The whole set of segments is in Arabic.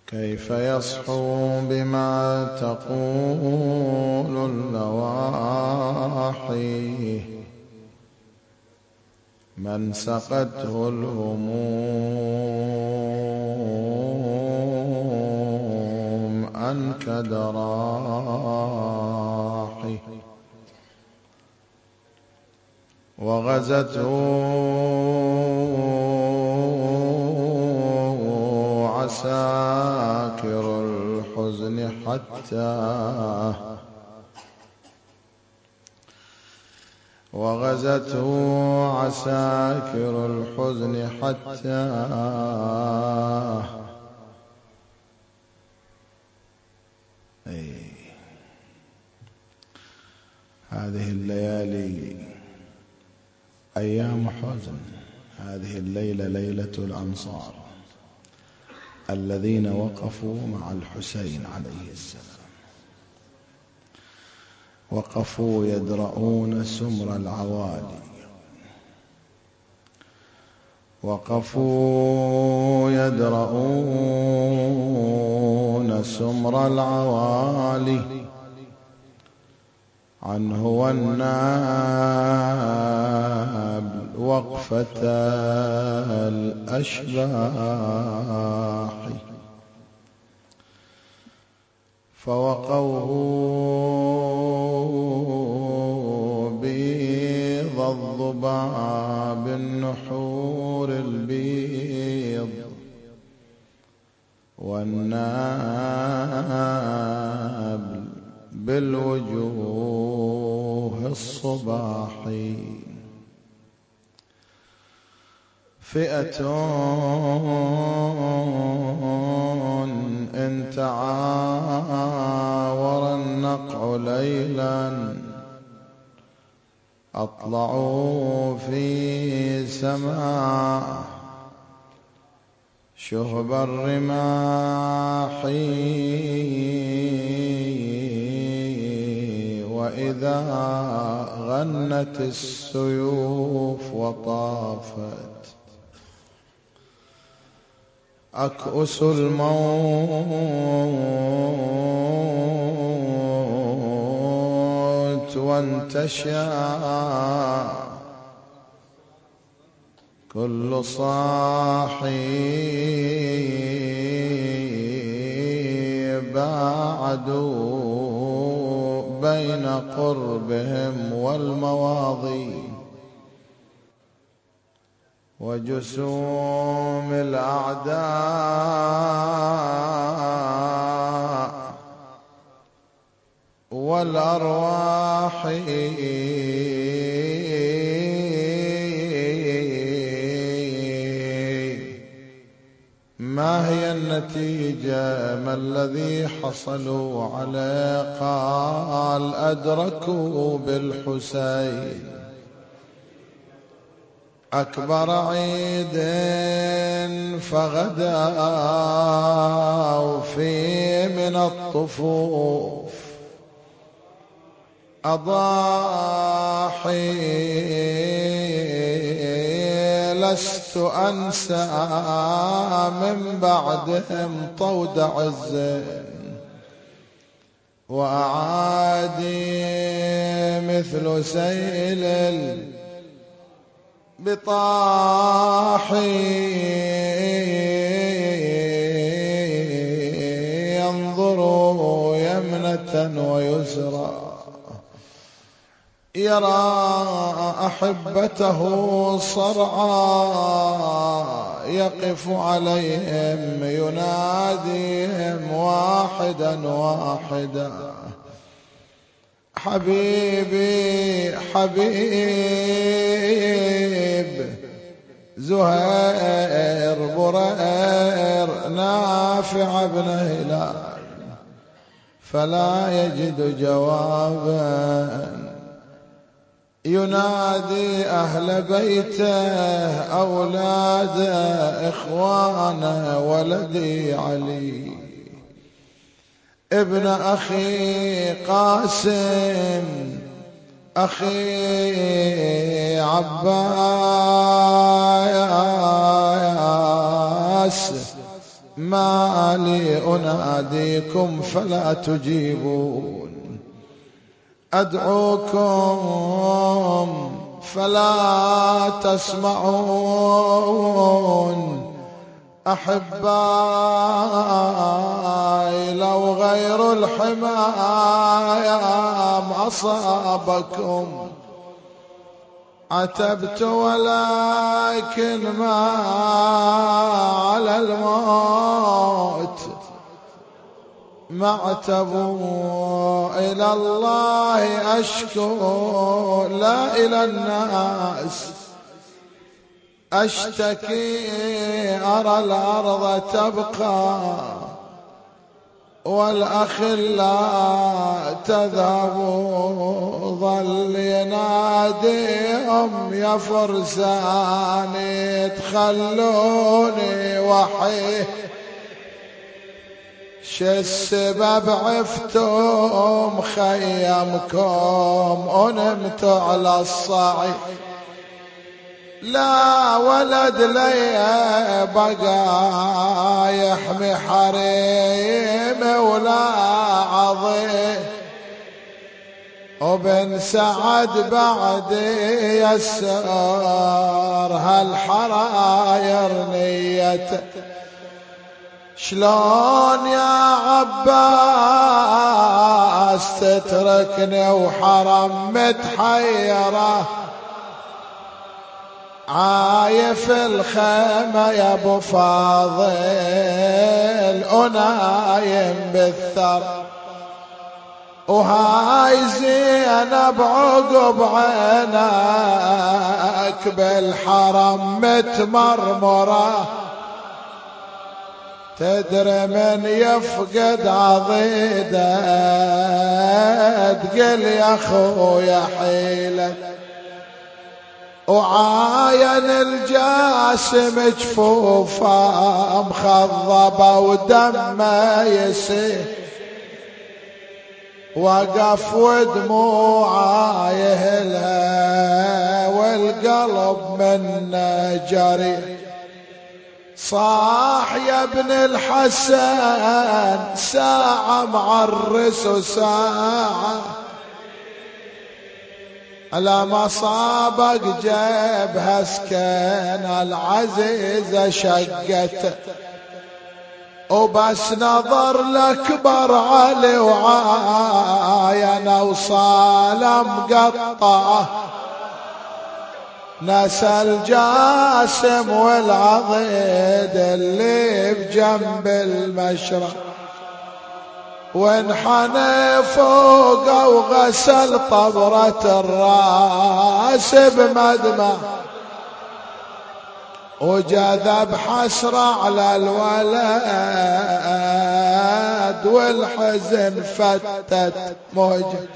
كيف يصحو بما تقول اللواحي من سقته الهموم أنكد راحي وغزته عساكر الحزن حتى هذه الليالي أيام حزن. هذه الليلة ليلة الأنصار الذين وقفوا مع الحسين عليه السلام، وقفوا يدرؤون سمر العوالي، وقفوا يدرؤون سمر العوالي عنه والناب وقفة الأشباح، فوقوه بيض الضباع بالنحور البيض والناب بالوجوه الصباحي. فئة إن تعاور النقع ليلا أطلعوا في سماء شهب الرماح، وإذا غنت السيوف وطافت أكؤس الموت وانتشى كل صاحي باعدوا بين قربهم والمواضي وجسوم الأعداء والأرواح. ما هي النتيجة؟ ما الذي حصلوا عليه؟ قال أدركوا بالحسين أكبر عيد فغداوا فيه من الطفوف أضاحي. لست أنسى من بعدهم طود عز وأعادي مثل سيل بطاحي ينظروا يمنة ويسرى يرى أحبته صرعى يقف عليهم يناديهم واحدا واحدا حبيبي حبيب زهير برير نافع بن هلال، فلا يجد جوابا ينادي أهل بيته أولاده إخوانه ولدي علي ابن أخي قاسم أخي عباس ما لي أناديكم فلا تجيبون أدعوكم فلا تسمعون أحبائي لو غير الحماية ما أصابكم عتبت ولكن ما على الموت معتبوا إلى الله أشكو لا إلى الناس أشتكي أرى الأرض تبقى والأخلاء تذهب ظل يناديهم يا فرساني تخلوني وحي السبب عفتم خيمكم ونمت على الصعيد لا ولد لي بقى يحمي حريم ولا عظيم وبن سعد بعد يسر هالحراير نيته شلون يا عباس تتركني وحرم متحيره عايف الخيمة يا ابو فاضل ونايم بالثر وهاي زينب عقب عينك بالحرم متمرمرة تدري من يفقد عضيده تقل يا خويا حيلك وعاين الجاسم جفوفه مخضبه ودمه يسيل وقف ودموعه يهلها والقلب منه جري صاح يا ابن الحسن ساعة معرس وساعة لما صابك جبهة سكن العزيزة شقته وبس نظر لأكبر علي وعاين وصالة مقطعة نسى الجاسم والعضيد اللي بجنب المشرق وانحنى فوقه وغسل طبرة الراس بمدمع وجذب حسرة على الولد والحزن فتت موجه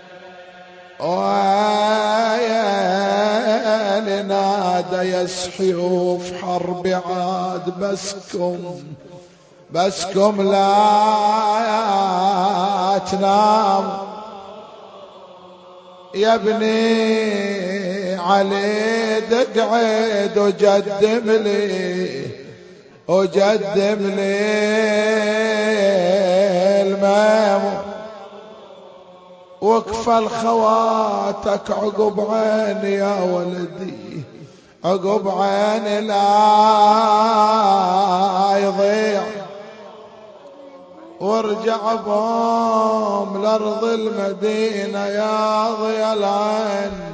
ويا نادى يا سحيوف حرب عاد بسكم لا تنام يا ابني علي دقعد وجدم لي المام وكفى الخواتك عقب عيني يا ولدي عقب عيني لا يضيع وارجع بهم لأرض المدينة يا ضيا العين